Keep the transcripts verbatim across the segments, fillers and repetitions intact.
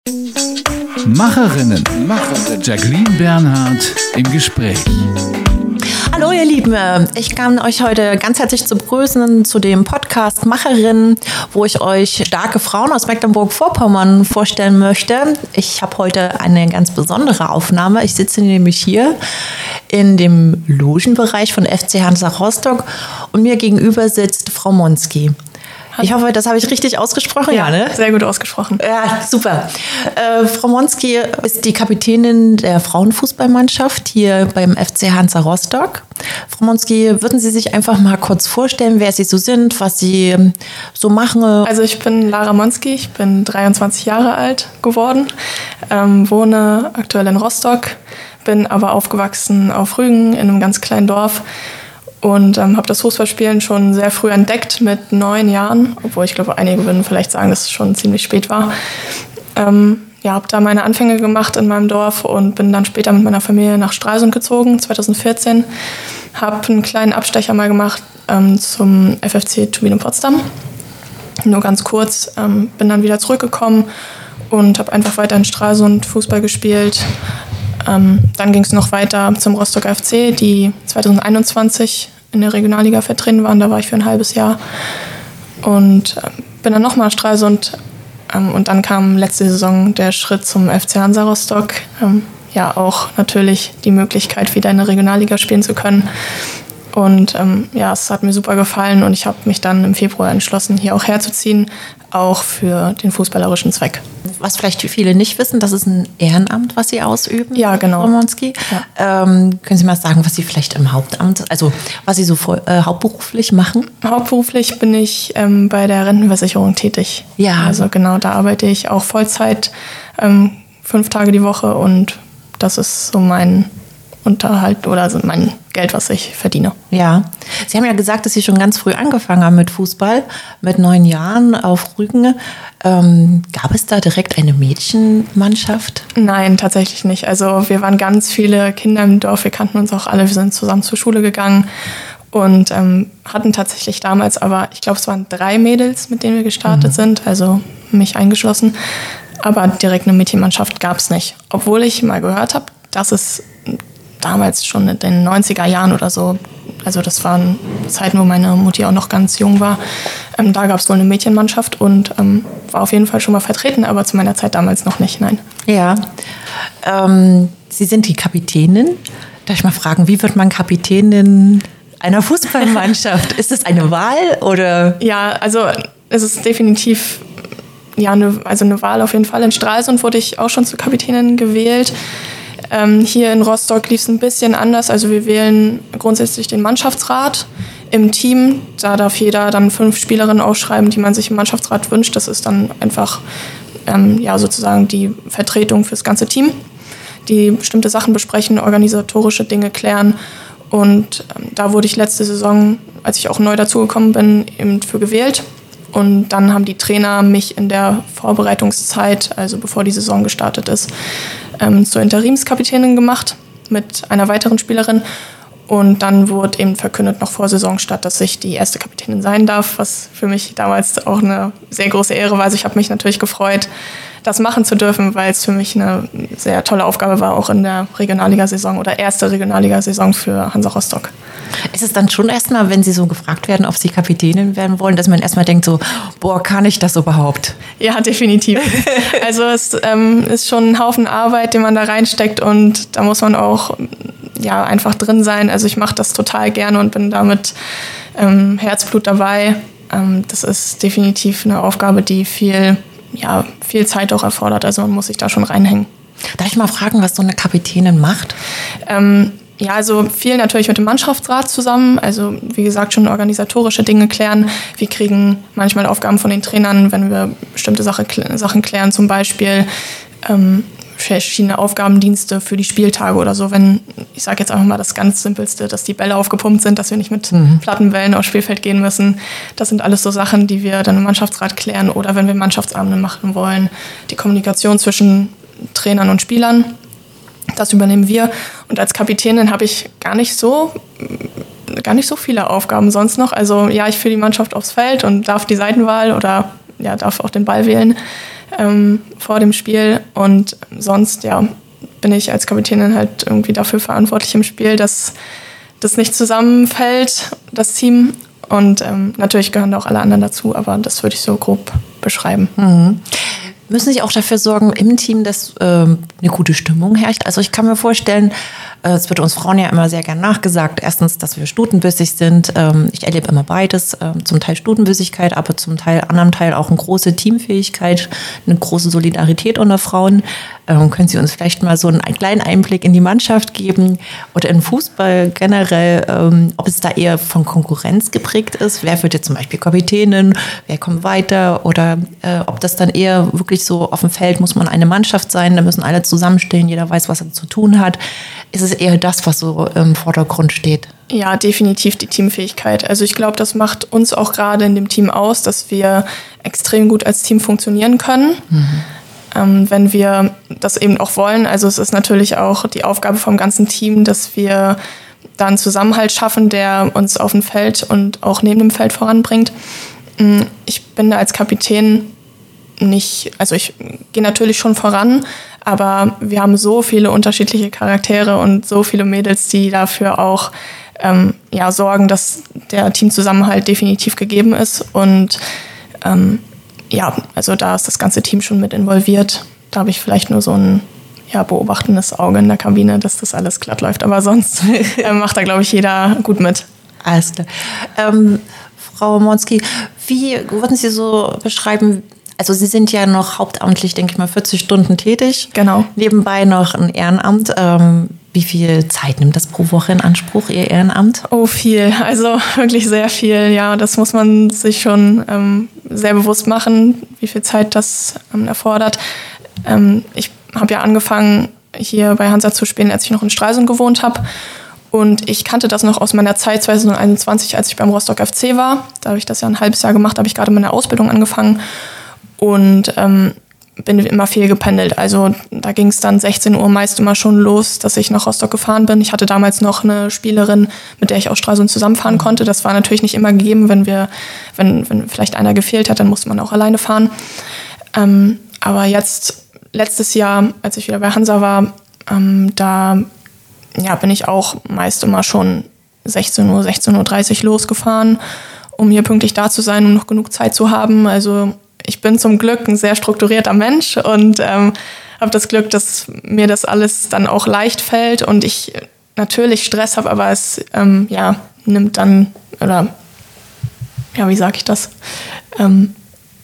Macherinnen, Macher, Jacqueline Bernhardt im Gespräch. Hallo ihr Lieben, ich kann euch heute ganz herzlich zu begrüßen zu dem Podcast Macherinnen, wo ich euch starke Frauen aus Mecklenburg-Vorpommern vorstellen möchte. Ich habe heute eine ganz besondere Aufnahme. Ich sitze nämlich hier in dem Logenbereich von F C Hansa Rostock und mir gegenüber sitzt Frau Monski. Ich hoffe, das habe ich richtig ausgesprochen. Ja, ne? Sehr gut ausgesprochen. Ja, super. Äh, Frau Monski ist die Kapitänin der Frauenfußballmannschaft hier beim F C Hansa Rostock. Frau Monski, würden Sie sich einfach mal kurz vorstellen, wer Sie so sind, was Sie so machen? Also ich bin Lara Monski, ich bin dreiundzwanzig Jahre alt geworden, ähm, wohne aktuell in Rostock, bin aber aufgewachsen auf Rügen in einem ganz kleinen Dorf. Und ähm, habe das Fußballspielen schon sehr früh entdeckt, mit neun Jahren, obwohl ich glaube, einige würden vielleicht sagen, dass es schon ziemlich spät war. Ähm, ja, habe da meine Anfänge gemacht in meinem Dorf und bin dann später mit meiner Familie nach Stralsund gezogen, zweitausendvierzehn. Habe einen kleinen Abstecher mal gemacht ähm, zum F F C Turbine Potsdam. Nur ganz kurz, ähm, bin dann wieder zurückgekommen und habe einfach weiter in Stralsund Fußball gespielt. Ähm, dann ging es noch weiter zum Rostocker F C, die zweitausendeinundzwanzig in der Regionalliga vertreten waren. Da war ich für ein halbes Jahr und äh, bin dann nochmal nach Stralsund. Ähm, und dann kam letzte Saison der Schritt zum F C Hansa Rostock. Ähm, ja, auch natürlich die Möglichkeit, wieder in der Regionalliga spielen zu können. Und ähm, ja, es hat mir super gefallen und ich habe mich dann im Februar entschlossen, hier auch herzuziehen, auch für den fußballerischen Zweck. Was vielleicht viele nicht wissen, das ist ein Ehrenamt, was Sie ausüben. Ja, genau. Frau Monski. Ja. Ähm, können Sie mal sagen, was Sie vielleicht im Hauptamt, also was Sie so voll, äh, hauptberuflich machen? Hauptberuflich bin ich ähm, bei der Rentenversicherung tätig. Ja. Also genau, da arbeite ich auch Vollzeit, ähm, fünf Tage die Woche und das ist so mein Unterhalt oder also mein Geld, was ich verdiene. Ja, Sie haben ja gesagt, dass Sie schon ganz früh angefangen haben mit Fußball, mit neun Jahren auf Rügen. Ähm, gab es da direkt eine Mädchenmannschaft? Nein, tatsächlich nicht. Also wir waren ganz viele Kinder im Dorf, wir kannten uns auch alle, wir sind zusammen zur Schule gegangen und ähm, hatten tatsächlich damals aber, ich glaube, es waren drei Mädels, mit denen wir gestartet mhm. sind, also mich eingeschlossen. Aber direkt eine Mädchenmannschaft gab es nicht. Obwohl ich mal gehört habe, dass es damals schon in den neunziger Jahren oder so, also das waren Zeiten, wo meine Mutti auch noch ganz jung war, ähm, da gab es wohl eine Mädchenmannschaft und ähm, war auf jeden Fall schon mal vertreten, aber zu meiner Zeit damals noch nicht, nein. Ja, ähm, Sie sind die Kapitänin. Darf ich mal fragen, wie wird man Kapitänin einer Fußballmannschaft? Ist es eine Wahl oder? Ja, also es ist definitiv ja, eine, also eine Wahl auf jeden Fall. In Stralsund wurde ich auch schon zur Kapitänin gewählt. Ähm, hier in Rostock lief es ein bisschen anders. Also wir wählen grundsätzlich den Mannschaftsrat im Team. Da darf jeder dann fünf Spielerinnen ausschreiben, die man sich im Mannschaftsrat wünscht. Das ist dann einfach ähm, ja, sozusagen die Vertretung fürs ganze Team, die bestimmte Sachen besprechen, organisatorische Dinge klären. Und ähm, da wurde ich letzte Saison, als ich auch neu dazugekommen bin, eben für gewählt. Und dann haben die Trainer mich in der Vorbereitungszeit, also bevor die Saison gestartet ist, ähm, zur Interimskapitänin gemacht mit einer weiteren Spielerin. Und dann wurde eben verkündet noch vor Saisonstart, dass ich die erste Kapitänin sein darf, was für mich damals auch eine sehr große Ehre war. Also ich habe mich natürlich gefreut, das machen zu dürfen, weil es für mich eine sehr tolle Aufgabe war, auch in der Regionalliga-Saison oder erste Regionalliga-Saison für Hansa Rostock. Ist es dann schon erstmal, wenn Sie so gefragt werden, ob Sie Kapitänin werden wollen, dass man erstmal denkt so, boah, kann ich das überhaupt? Ja, definitiv. Also es ähm, ist schon ein Haufen Arbeit, den man da reinsteckt und da muss man auch ja, einfach drin sein. Also ich mache das total gerne und bin da mit ähm, Herzblut dabei. Ähm, das ist definitiv eine Aufgabe, die viel ja, viel Zeit auch erfordert, also man muss sich da schon reinhängen. Darf ich mal fragen, was so eine Kapitänin macht? Ähm, ja, also viel natürlich mit dem Mannschaftsrat zusammen, also wie gesagt schon organisatorische Dinge klären. Wir kriegen manchmal Aufgaben von den Trainern, wenn wir bestimmte Sache, Sachen klären, zum Beispiel ähm, verschiedene Aufgabendienste für die Spieltage oder so. Wenn, ich sage jetzt einfach mal das ganz Simpelste, dass die Bälle aufgepumpt sind, dass wir nicht mit mhm. platten Bällen aufs Spielfeld gehen müssen. Das sind alles so Sachen, die wir dann im Mannschaftsrat klären. Oder wenn wir Mannschaftsabende machen wollen, die Kommunikation zwischen Trainern und Spielern, das übernehmen wir. Und als Kapitänin habe ich gar nicht so gar nicht so viele Aufgaben sonst noch. Also ja, ich führe die Mannschaft aufs Feld und darf die Seitenwahl oder ja, darf auch den Ball wählen. ähm, vor dem Spiel. Und sonst, ja, bin ich als Kapitänin halt irgendwie dafür verantwortlich im Spiel, dass das nicht zusammenfällt, das Team. Und ähm, natürlich gehören da auch alle anderen dazu, aber das würde ich so grob beschreiben. Mhm. Müssen Sie auch dafür sorgen im Team, dass ähm, eine gute Stimmung herrscht? Also ich kann mir vorstellen, äh, es wird uns Frauen ja immer sehr gern nachgesagt. Erstens, dass wir stutenbissig sind. Ähm, ich erlebe immer beides. Ähm, zum Teil Stutenbissigkeit, aber zum Teil, anderen Teil auch eine große Teamfähigkeit, eine große Solidarität unter Frauen. Ähm, können Sie uns vielleicht mal so einen kleinen Einblick in die Mannschaft geben oder in Fußball generell, ähm, ob es da eher von Konkurrenz geprägt ist? Wer wird jetzt zum Beispiel Kapitänin? Wer kommt weiter? Oder äh, ob das dann eher wirklich so auf dem Feld muss man eine Mannschaft sein, da müssen alle zusammenstehen, jeder weiß, was er zu tun hat. Ist es eher das, was so im Vordergrund steht? Ja, definitiv die Teamfähigkeit. Also ich glaube, das macht uns auch gerade in dem Team aus, dass wir extrem gut als Team funktionieren können. Mhm. Ähm, wenn wir das eben auch wollen. Also es ist natürlich auch die Aufgabe vom ganzen Team, dass wir da einen Zusammenhalt schaffen, der uns auf dem Feld und auch neben dem Feld voranbringt. Ich bin da als Kapitän nicht, also ich gehe natürlich schon voran, aber wir haben so viele unterschiedliche Charaktere und so viele Mädels, die dafür auch ähm, ja, sorgen, dass der Teamzusammenhalt definitiv gegeben ist. Und ähm, ja, also da ist das ganze Team schon mit involviert. Da habe ich vielleicht nur so ein ja, beobachtendes Auge in der Kabine, dass das alles glatt läuft. Aber sonst äh, macht da, glaube ich, jeder gut mit. Alles klar. Ähm, Frau Monski, wie würden Sie so beschreiben, also Sie sind ja noch hauptamtlich, denke ich mal, vierzig Stunden tätig. Genau. Nebenbei noch ein Ehrenamt. Ähm, wie viel Zeit nimmt das pro Woche in Anspruch, Ihr Ehrenamt? Oh, viel. Also wirklich sehr viel. Ja, das muss man sich schon ähm, sehr bewusst machen, wie viel Zeit das ähm, erfordert. Ähm, ich habe ja angefangen, hier bei Hansa zu spielen, als ich noch in Stralsund gewohnt habe. Und ich kannte das noch aus meiner Zeit zwanzig einundzwanzig, als ich beim Rostock F C war. Da habe ich das ja ein halbes Jahr gemacht, habe ich gerade meine Ausbildung angefangen. Und ähm, bin immer viel gependelt. Also da ging es dann sechzehn Uhr meist immer schon los, dass ich nach Rostock gefahren bin. Ich hatte damals noch eine Spielerin, mit der ich aus Stralsund zusammenfahren konnte. Das war natürlich nicht immer gegeben, wenn wir, wenn, wenn vielleicht einer gefehlt hat, dann musste man auch alleine fahren. Ähm, aber jetzt, letztes Jahr, als ich wieder bei Hansa war, ähm, da ja, bin ich auch meist immer schon sechzehn Uhr, sechzehn Uhr dreißig losgefahren, um hier pünktlich da zu sein, um noch genug Zeit zu haben. Also ich bin zum Glück ein sehr strukturierter Mensch und ähm, habe das Glück, dass mir das alles dann auch leicht fällt und ich natürlich Stress habe, aber es ähm, ja, nimmt dann, oder ja, wie sage ich das? Ähm,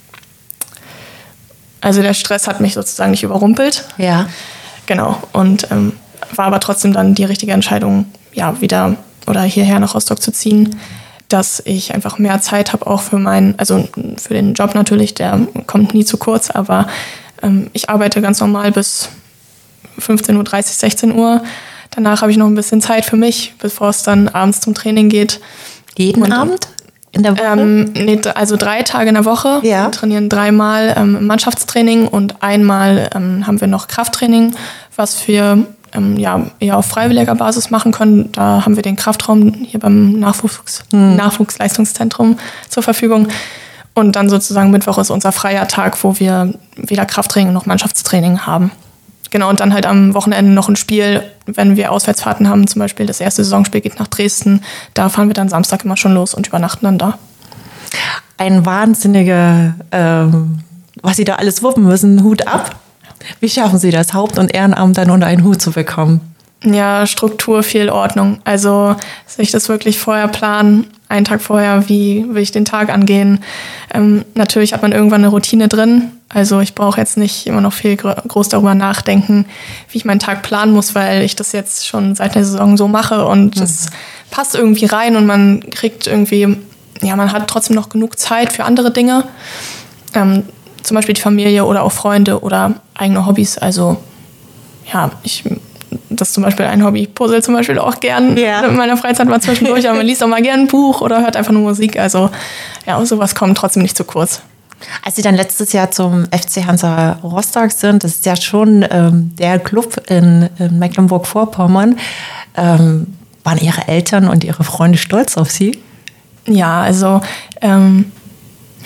also der Stress hat mich sozusagen nicht überrumpelt. Ja. Genau. Und ähm, war aber trotzdem dann die richtige Entscheidung, ja, wieder oder hierher nach Rostock zu ziehen, dass ich einfach mehr Zeit habe auch für meinen, also für den Job natürlich, der kommt nie zu kurz, aber ähm, ich arbeite ganz normal bis fünfzehn Uhr dreißig, sechzehn Uhr. Danach habe ich noch ein bisschen Zeit für mich, bevor es dann abends zum Training geht. Jeden Und, Abend? In der Woche? Ähm, nee, also drei Tage in der Woche. Ja. Wir trainieren dreimal ähm, Mannschaftstraining und einmal ähm, haben wir noch Krafttraining, was wir ähm, ja, eher auf freiwilliger Basis machen können. Da haben wir den Kraftraum hier beim Nachwuchs, hm. Nachwuchsleistungszentrum zur Verfügung. Und dann sozusagen Mittwoch ist unser freier Tag, wo wir weder Krafttraining noch Mannschaftstraining haben. Genau, und dann halt am Wochenende noch ein Spiel, wenn wir Auswärtsfahrten haben, zum Beispiel das erste Saisonspiel geht nach Dresden, da fahren wir dann Samstag immer schon los und übernachten dann da. Ein wahnsinniger, ähm, was Sie da alles wuppen müssen, Hut ab. Wie schaffen Sie das, Haupt- und Ehrenamt dann unter einen Hut zu bekommen? Ja, Struktur, viel Ordnung. Also sich das wirklich vorher planen, einen Tag vorher, wie will ich den Tag angehen. Ähm, natürlich hat man irgendwann eine Routine drin. Also ich brauche jetzt nicht immer noch viel groß darüber nachdenken, wie ich meinen Tag planen muss, weil ich das jetzt schon seit der Saison so mache und es mhm. passt irgendwie rein und man kriegt irgendwie, ja, man hat trotzdem noch genug Zeit für andere Dinge. Ähm, zum Beispiel die Familie oder auch Freunde oder eigene Hobbys. Also ja, ich... Das ist zum Beispiel ein Hobby. Ich puzzle zum Beispiel auch gern ja. in meiner Freizeit mal zwischendurch, aber man liest auch mal gern ein Buch oder hört einfach nur Musik. Also ja, sowas kommt trotzdem nicht zu kurz. Als Sie dann letztes Jahr zum F C Hansa Rostock sind, das ist ja schon ähm, der Club in, in Mecklenburg-Vorpommern, ähm, waren Ihre Eltern und Ihre Freunde stolz auf Sie? Ja, also ähm,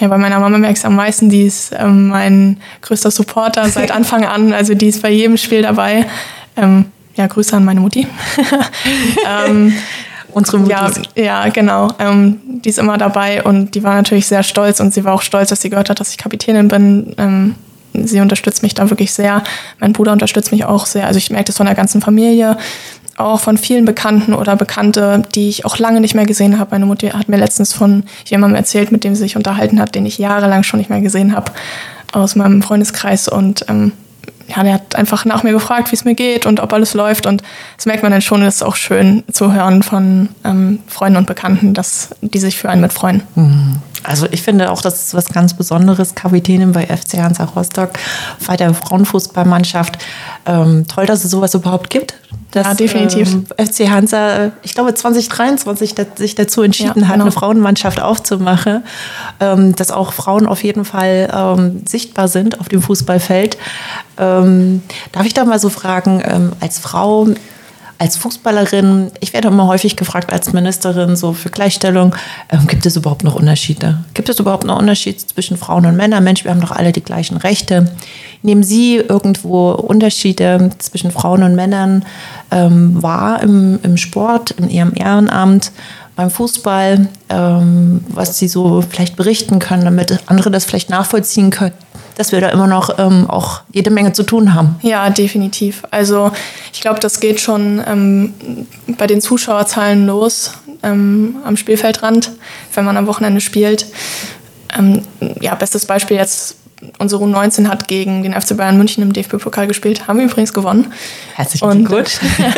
Ja, bei meiner Mama merke ich es am meisten, die ist ähm, mein größter Supporter seit Anfang an, also die ist bei jedem Spiel dabei. Ähm, ja, Grüße an meine Mutti. ähm, Unsere Mutti. Ja, ja, genau. Ähm, die ist immer dabei und die war natürlich sehr stolz und sie war auch stolz, dass sie gehört hat, dass ich Kapitänin bin. Ähm, sie unterstützt mich da wirklich sehr. Mein Bruder unterstützt mich auch sehr. Also ich merke das von der ganzen Familie, auch von vielen Bekannten oder Bekannte, die ich auch lange nicht mehr gesehen habe. Meine Mutter hat mir letztens von jemandem erzählt, mit dem sie sich unterhalten hat, den ich jahrelang schon nicht mehr gesehen habe, aus meinem Freundeskreis. Und ähm, ja, der hat einfach nach mir gefragt, wie es mir geht und ob alles läuft. Und das merkt man dann schon, das ist auch schön zu hören von ähm, Freunden und Bekannten, dass die sich für einen mitfreuen. Also ich finde auch, das ist was ganz Besonderes, Kapitänin bei F C Hansa Rostock, bei der Frauenfußballmannschaft. Ähm, toll, dass es sowas überhaupt gibt. Dass, ja, definitiv. Ähm, F C Hansa, ich glaube zwanzig dreiundzwanzig sich dazu entschieden ja, hat, genau. eine Frauenmannschaft aufzumachen, ähm, dass auch Frauen auf jeden Fall ähm, sichtbar sind auf dem Fußballfeld. Ähm, darf ich da mal so fragen, ähm, als Frau, als Fußballerin, ich werde immer häufig gefragt als Ministerin so für Gleichstellung, ähm, gibt es überhaupt noch Unterschiede? Gibt es überhaupt noch Unterschiede zwischen Frauen und Männern? Mensch, wir haben doch alle die gleichen Rechte. Nehmen Sie irgendwo Unterschiede zwischen Frauen und Männern ähm, wahr im, im Sport, in Ihrem Ehrenamt, beim Fußball, ähm, was Sie so vielleicht berichten können, damit andere das vielleicht nachvollziehen können? Dass wir da immer noch ähm, auch jede Menge zu tun haben. Ja, definitiv. Also ich glaube, das geht schon ähm, bei den Zuschauerzahlen los ähm, am Spielfeldrand, wenn man am Wochenende spielt. Ähm, ja, bestes Beispiel jetzt, unsere U neunzehn hat gegen den F C Bayern München im D F B-Pokal gespielt, haben wir übrigens gewonnen. Herzlichen Glückwunsch.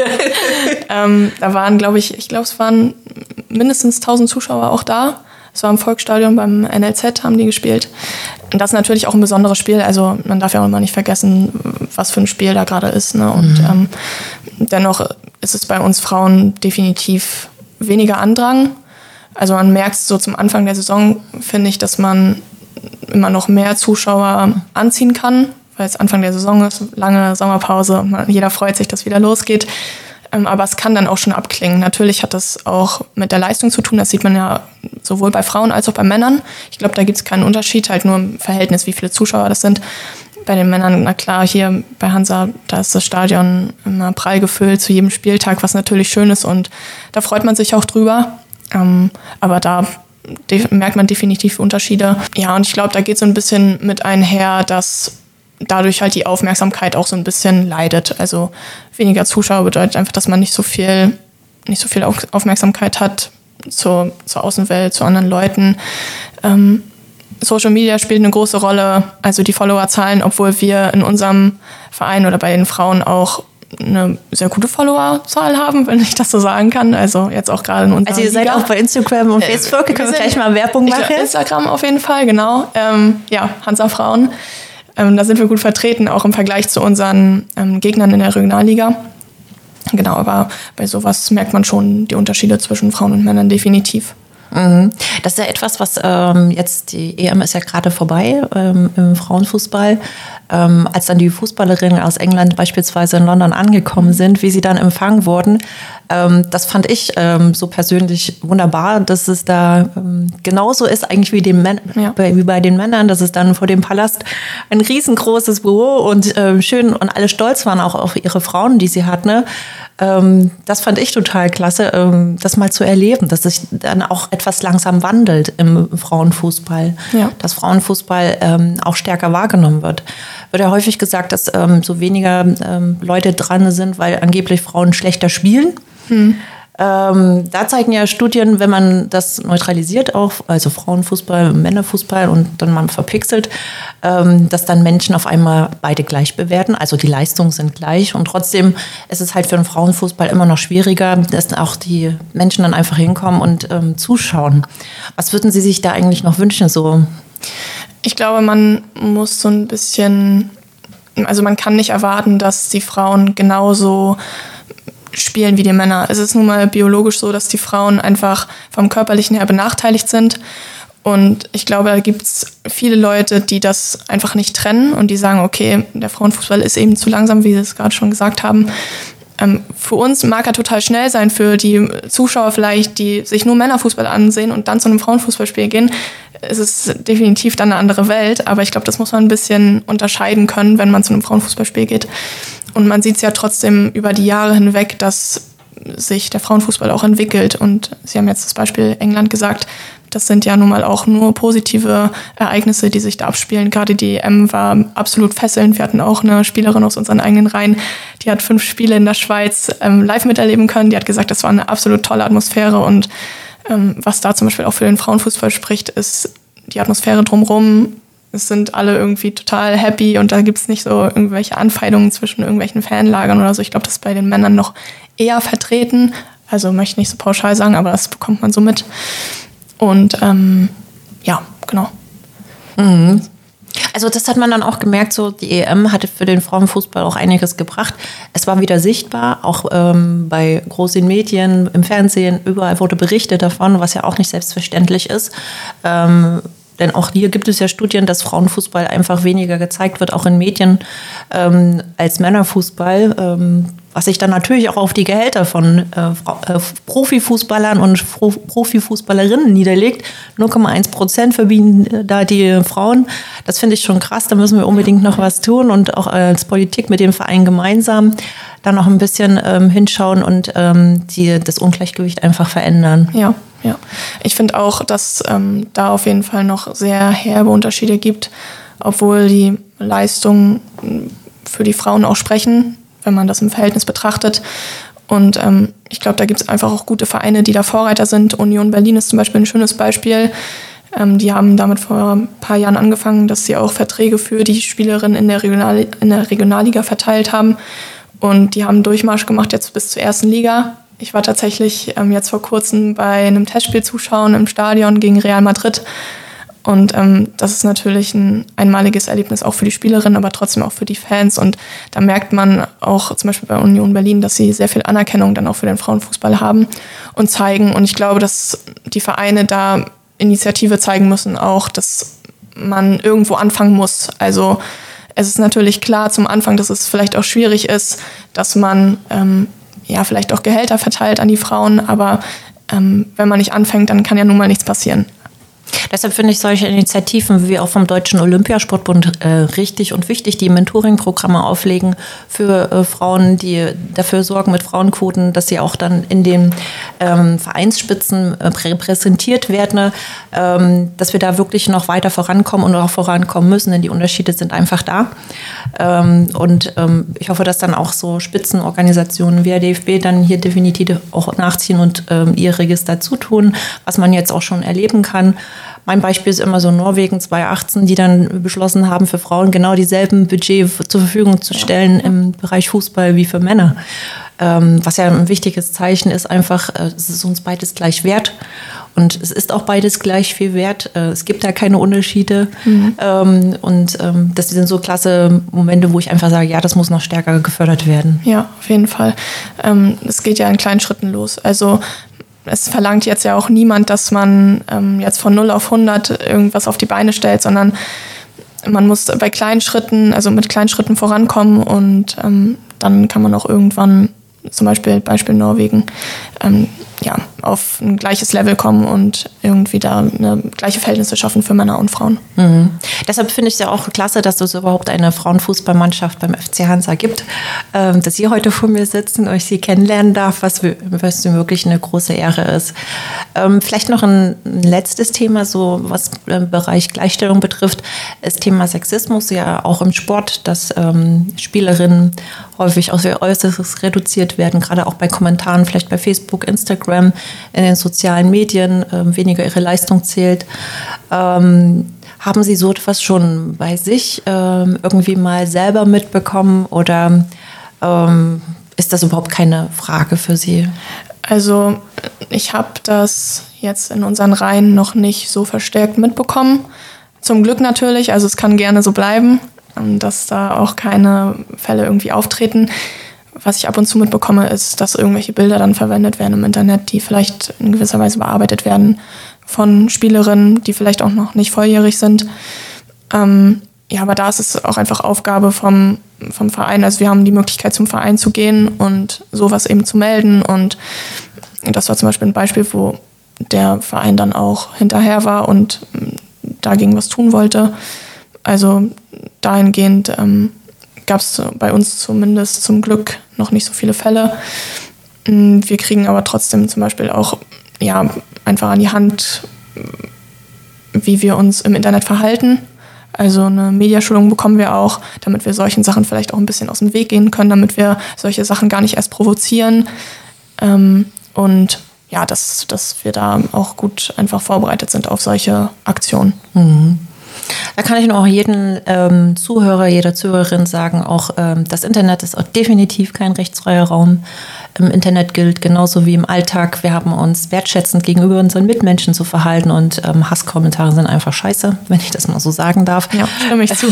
ähm, da waren, glaube ich, ich glaube, es waren mindestens tausend Zuschauer auch da. Es war im Volksstadion beim N L Z, haben die gespielt. Und das ist natürlich auch ein besonderes Spiel. Also man darf ja auch immer nicht vergessen, was für ein Spiel da gerade ist. Ne? Und mhm. ähm, dennoch ist es bei uns Frauen definitiv weniger Andrang. Also man merkt so zum Anfang der Saison, finde ich, dass man immer noch mehr Zuschauer anziehen kann, weil es Anfang der Saison ist, lange Sommerpause. Jeder freut sich, dass es wieder losgeht. Aber es kann dann auch schon abklingen. Natürlich hat das auch mit der Leistung zu tun. Das sieht man ja sowohl bei Frauen als auch bei Männern. Ich glaube, da gibt es keinen Unterschied, halt nur im Verhältnis, wie viele Zuschauer das sind. Bei den Männern, na klar, hier bei Hansa, da ist das Stadion immer prall gefüllt zu jedem Spieltag, was natürlich schön ist und da freut man sich auch drüber. Ähm, aber da de- merkt man definitiv Unterschiede. Ja, und ich glaube, da geht so ein bisschen mit einher, dass dadurch halt die Aufmerksamkeit auch so ein bisschen leidet. Also weniger Zuschauer bedeutet einfach, dass man nicht so viel, nicht so viel Aufmerksamkeit hat zur, zur Außenwelt, zu anderen Leuten. Ähm, Social Media spielt eine große Rolle, also die Followerzahlen, obwohl wir in unserem Verein oder bei den Frauen auch eine sehr gute Followerzahl haben, wenn ich das so sagen kann. Also jetzt auch gerade in unserer Also ihr seid Liga. Auch bei Instagram und Facebook, äh, können wir gleich mal Werbung machen? Ich, Instagram auf jeden Fall, genau. Ähm, ja, Hansa Frauen. Ähm, da sind wir gut vertreten, auch im Vergleich zu unseren ähm, Gegnern in der Regionalliga. Genau, aber bei sowas merkt man schon die Unterschiede zwischen Frauen und Männern definitiv. Das ist ja etwas, was ähm, jetzt, die E M ist ja gerade vorbei ähm, im Frauenfußball. Ähm, als dann die Fußballerinnen aus England beispielsweise in London angekommen sind, wie sie dann empfangen wurden, ähm, das fand ich ähm, so persönlich wunderbar, dass es da ähm, genauso ist eigentlich wie, dem Män- Ja. bei, wie bei den Männern, dass es dann vor dem Palast ein riesengroßes Büro und ähm, schön und alle stolz waren auch auf ihre Frauen, die sie hatten. Ne? Ähm, das fand ich total klasse, ähm, das mal zu erleben, dass sich dann auch etwas langsam wandelt im Frauenfußball, Ja. dass Frauenfußball ähm, auch stärker wahrgenommen wird. Wird ja häufig gesagt, dass ähm, so weniger ähm, Leute dran sind, weil angeblich Frauen schlechter spielen. Hm. Ähm, da zeigen ja Studien, wenn man das neutralisiert auch, also Frauenfußball, Männerfußball und dann mal verpixelt, ähm, dass dann Menschen auf einmal beide gleich bewerten. Also die Leistungen sind gleich und trotzdem ist es halt für den Frauenfußball immer noch schwieriger, dass auch die Menschen dann einfach hinkommen und ähm, zuschauen. Was würden Sie sich da eigentlich noch wünschen? So? Ich glaube, man muss so ein bisschen, also man kann nicht erwarten, dass die Frauen genauso spielen wie die Männer. Es ist nun mal biologisch so, dass die Frauen einfach vom Körperlichen her benachteiligt sind. Und ich glaube, da gibt es viele Leute, die das einfach nicht trennen und die sagen, okay, der Frauenfußball ist eben zu langsam, wie Sie es gerade schon gesagt haben. ähm, für uns mag er total schnell sein, für die Zuschauer vielleicht, die sich nur Männerfußball ansehen und dann zu einem Frauenfußballspiel gehen, ist es definitiv dann eine andere Welt. Aber ich glaube, das muss man ein bisschen unterscheiden können, wenn man zu einem Frauenfußballspiel geht. Und man sieht es ja trotzdem über die Jahre hinweg, dass sich der Frauenfußball auch entwickelt. Und Sie haben jetzt das Beispiel England gesagt, das sind ja nun mal auch nur positive Ereignisse, die sich da abspielen. Gerade die E M war absolut fesselnd. Wir hatten auch eine Spielerin aus unseren eigenen Reihen, die hat fünf Spiele in der Schweiz ähm, live miterleben können. Die hat gesagt, das war eine absolut tolle Atmosphäre. Und ähm, was da zum Beispiel auch für den Frauenfußball spricht, ist die Atmosphäre drumherum. Es sind alle irgendwie total happy und da gibt es nicht so irgendwelche Anfeindungen zwischen irgendwelchen Fanlagern oder so. Ich glaube, das ist bei den Männern noch eher vertreten. Also möchte ich nicht so pauschal sagen, aber das bekommt man so mit. Und ähm, ja, genau. Mhm. Also das hat man dann auch gemerkt, so die E M hatte für den Frauenfußball auch einiges gebracht. Es war wieder sichtbar, auch ähm, bei großen Medien, im Fernsehen, überall wurde berichtet davon, was ja auch nicht selbstverständlich ist. Ähm, Denn auch hier gibt es ja Studien, dass Frauenfußball einfach weniger gezeigt wird, auch in Medien, ähm, als Männerfußball. Ähm, was sich dann natürlich auch auf die Gehälter von äh, äh, Profifußballern und Pro- Profifußballerinnen niederlegt. null Komma eins Prozent verbieten äh, da die Frauen. Das finde ich schon krass. Da müssen wir unbedingt noch was tun und auch als Politik mit dem Verein gemeinsam dann noch ein bisschen ähm, hinschauen und ähm, die, das Ungleichgewicht einfach verändern. Ja. Ja, ich finde auch, dass ähm, da auf jeden Fall noch sehr herbe Unterschiede gibt, obwohl die Leistungen für die Frauen auch sprechen, wenn man das im Verhältnis betrachtet. Und ähm, ich glaube, da gibt es einfach auch gute Vereine, die da Vorreiter sind. Union Berlin ist zum Beispiel ein schönes Beispiel. Ähm, die haben damit vor ein paar Jahren angefangen, dass sie auch Verträge für die Spielerinnen in der, Regional- in der Regionalliga verteilt haben. Und die haben einen Durchmarsch gemacht jetzt bis zur ersten Liga. Ich war tatsächlich ähm, jetzt vor kurzem bei einem Testspiel zuschauen im Stadion gegen Real Madrid. Und ähm, das ist natürlich ein einmaliges Erlebnis auch für die Spielerinnen, aber trotzdem auch für die Fans. Und da merkt man auch zum Beispiel bei Union Berlin, dass sie sehr viel Anerkennung dann auch für den Frauenfußball haben und zeigen. Und ich glaube, dass die Vereine da Initiative zeigen müssen, auch, dass man irgendwo anfangen muss. Also es ist natürlich klar zum Anfang, dass es vielleicht auch schwierig ist, dass man ähm, ja, vielleicht auch Gehälter verteilt an die Frauen, aber ähm, wenn man nicht anfängt, dann kann ja nun mal nichts passieren. Deshalb finde ich solche Initiativen wie auch vom Deutschen Olympiasportbund äh, richtig und wichtig, die Mentoring-Programme auflegen für äh, Frauen, die dafür sorgen mit Frauenquoten, dass sie auch dann in den ähm, Vereinsspitzen äh, repräsentiert werden, ähm, dass wir da wirklich noch weiter vorankommen und auch vorankommen müssen, denn die Unterschiede sind einfach da. Ähm, und ähm, ich hoffe, dass dann auch so Spitzenorganisationen wie der D F B dann hier definitiv auch nachziehen und ähm, ihr Register zutun, was man jetzt auch schon erleben kann. Mein Beispiel ist immer so Norwegen zwanzig achtzehn, die dann beschlossen haben, für Frauen genau dieselben Budget zur Verfügung zu stellen im Bereich Fußball wie für Männer. Ähm, was ja ein wichtiges Zeichen ist, einfach, äh, es ist uns beides gleich wert. Und es ist auch beides gleich viel wert. Äh, es gibt da keine Unterschiede. Mhm. Ähm, und ähm, das sind so klasse Momente, wo ich einfach sage, ja, das muss noch stärker gefördert werden. Ja, auf jeden Fall. Ähm, es geht ja in kleinen Schritten los. Also es verlangt jetzt ja auch niemand, dass man ähm, jetzt von null auf hundert irgendwas auf die Beine stellt, sondern man muss bei kleinen Schritten, also mit kleinen Schritten vorankommen und ähm, dann kann man auch irgendwann, zum Beispiel Beispiel Norwegen, ähm, ja, auf ein gleiches Level kommen und irgendwie da eine gleiche Verhältnisse schaffen für Männer und Frauen. Mhm. Deshalb finde ich es ja auch klasse, dass es überhaupt eine Frauenfußballmannschaft beim F C Hansa gibt, ähm, dass Sie heute vor mir sitzen und ich Sie kennenlernen darf, was, was wirklich eine große Ehre ist. Ähm, vielleicht noch ein letztes Thema, so was im Bereich Gleichstellung betrifft, ist Thema Sexismus, ja auch im Sport, dass ähm, Spielerinnen häufig aus ihr Äußeres reduziert werden, gerade auch bei Kommentaren, vielleicht bei Facebook, Instagram, in den sozialen Medien, äh, weniger ihre Leistung zählt. Ähm, haben Sie so etwas schon bei sich ähm, irgendwie mal selber mitbekommen oder ähm, ist das überhaupt keine Frage für Sie? Also ich habe das jetzt in unseren Reihen noch nicht so verstärkt mitbekommen. Zum Glück natürlich, also es kann gerne so bleiben, dass da auch keine Fälle irgendwie auftreten. Was ich ab und zu mitbekomme, ist, dass irgendwelche Bilder dann verwendet werden im Internet, die vielleicht in gewisser Weise bearbeitet werden von Spielerinnen, die vielleicht auch noch nicht volljährig sind. Ähm, ja, aber da ist es auch einfach Aufgabe vom vom Verein. Also wir haben die Möglichkeit, zum Verein zu gehen und sowas eben zu melden. Und das war zum Beispiel ein Beispiel, wo der Verein dann auch hinterher war und dagegen was tun wollte. Also dahingehend ähm, gab es bei uns zumindest zum Glück noch nicht so viele Fälle. Wir kriegen aber trotzdem zum Beispiel auch ja, einfach an die Hand, wie wir uns im Internet verhalten. Also eine Mediaschulung bekommen wir auch, damit wir solchen Sachen vielleicht auch ein bisschen aus dem Weg gehen können, damit wir solche Sachen gar nicht erst provozieren. Ähm, und ja, dass, dass wir da auch gut einfach vorbereitet sind auf solche Aktionen. Mhm. Da kann ich nur auch jeden ähm, Zuhörer, jeder Zuhörerin sagen, auch ähm, das Internet ist auch definitiv kein rechtsfreier Raum. Im Internet gilt genauso wie im Alltag, wir haben uns wertschätzend gegenüber unseren Mitmenschen zu verhalten und ähm, Hasskommentare sind einfach scheiße, wenn ich das mal so sagen darf. Ja, stimme ich zu.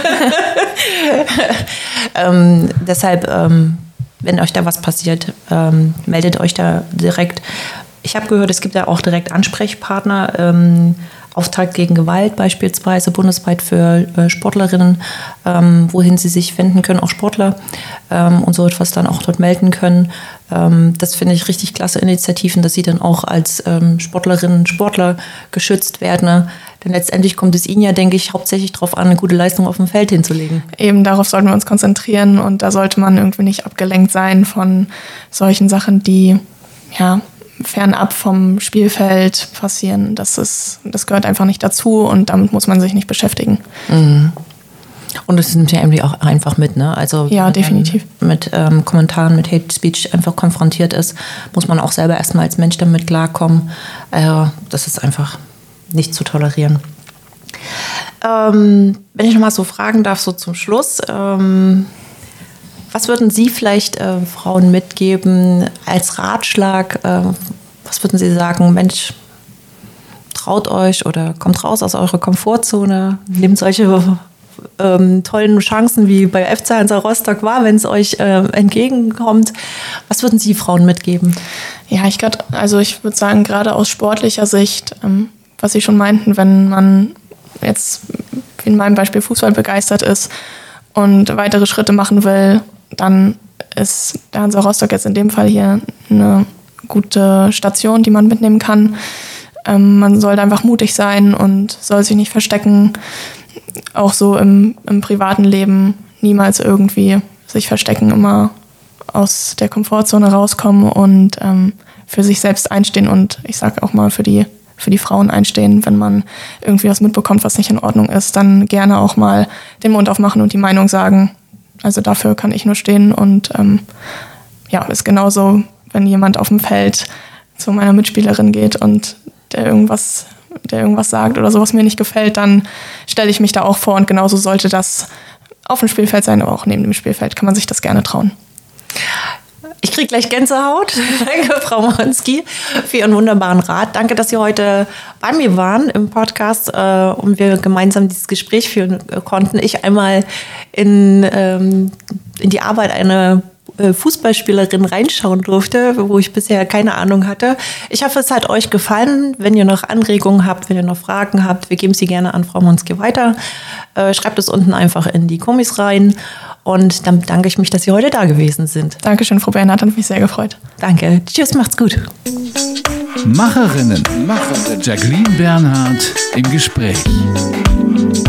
ähm, deshalb, ähm, wenn euch da was passiert, ähm, meldet euch da direkt. Ich habe gehört, es gibt ja auch direkt Ansprechpartner, ähm, Auftrag gegen Gewalt beispielsweise bundesweit für äh, Sportlerinnen, ähm, wohin sie sich wenden können, auch Sportler ähm, und so etwas dann auch dort melden können. Ähm, das finde ich richtig klasse Initiativen, dass sie dann auch als ähm, Sportlerinnen und Sportler geschützt werden. Ne? Denn letztendlich kommt es ihnen ja, denke ich, hauptsächlich darauf an, eine gute Leistung auf dem Feld hinzulegen. Eben darauf sollten wir uns konzentrieren und da sollte man irgendwie nicht abgelenkt sein von solchen Sachen, die ja fernab vom Spielfeld passieren. Das ist, das gehört einfach nicht dazu und damit muss man sich nicht beschäftigen. Mhm. Und es nimmt ja irgendwie auch einfach mit, ne? Also ja, definitiv. Wenn man mit ähm, Kommentaren, mit Hate Speech einfach konfrontiert ist, muss man auch selber erstmal als Mensch damit klarkommen. Äh, das ist einfach nicht zu tolerieren. Ähm, wenn ich noch mal so fragen darf, so zum Schluss, ähm, was würden Sie vielleicht äh, Frauen mitgeben als Ratschlag? Äh, was würden Sie sagen, Mensch, traut euch oder kommt raus aus eurer Komfortzone, nehmt solche ähm, tollen Chancen wie bei F C Hansa Rostock wahr, wenn es euch äh, entgegenkommt. Was würden Sie Frauen mitgeben? Ja, ich grad, also ich würde sagen, gerade aus sportlicher Sicht, ähm, was Sie schon meinten, wenn man jetzt wie in meinem Beispiel Fußball begeistert ist und weitere Schritte machen will, dann ist der Hansa Rostock jetzt in dem Fall hier eine gute Station, die man mitnehmen kann. Ähm, man sollte einfach mutig sein und soll sich nicht verstecken. Auch so im, im privaten Leben niemals irgendwie sich verstecken, immer aus der Komfortzone rauskommen und ähm, für sich selbst einstehen und ich sage auch mal für die, für die Frauen einstehen. Wenn man irgendwie was mitbekommt, was nicht in Ordnung ist, dann gerne auch mal den Mund aufmachen und die Meinung sagen. Also dafür kann ich nur stehen und ähm, ja, ist genauso, wenn jemand auf dem Feld zu meiner Mitspielerin geht und der irgendwas, der irgendwas sagt oder sowas mir nicht gefällt, dann stelle ich mich da auch vor und genauso sollte das auf dem Spielfeld sein, aber auch neben dem Spielfeld kann man sich das gerne trauen. Ich kriege gleich Gänsehaut. Danke, Frau Monski, für Ihren wunderbaren Rat. Danke, dass Sie heute bei mir waren im Podcast äh, und wir gemeinsam dieses Gespräch führen konnten. Ich einmal in, ähm, in die Arbeit einer Fußballspielerin reinschauen durfte, wo ich bisher keine Ahnung hatte. Ich hoffe, es hat euch gefallen. Wenn ihr noch Anregungen habt, wenn ihr noch Fragen habt, wir geben sie gerne an Frau Monski weiter. Äh, schreibt es unten einfach in die Kommis rein. Und dann bedanke ich mich, dass Sie heute da gewesen sind. Dankeschön, Frau Bernhardt, hat mich sehr gefreut. Danke. Tschüss, macht's gut. Macherinnen, Macher der Jacqueline Bernhardt im Gespräch.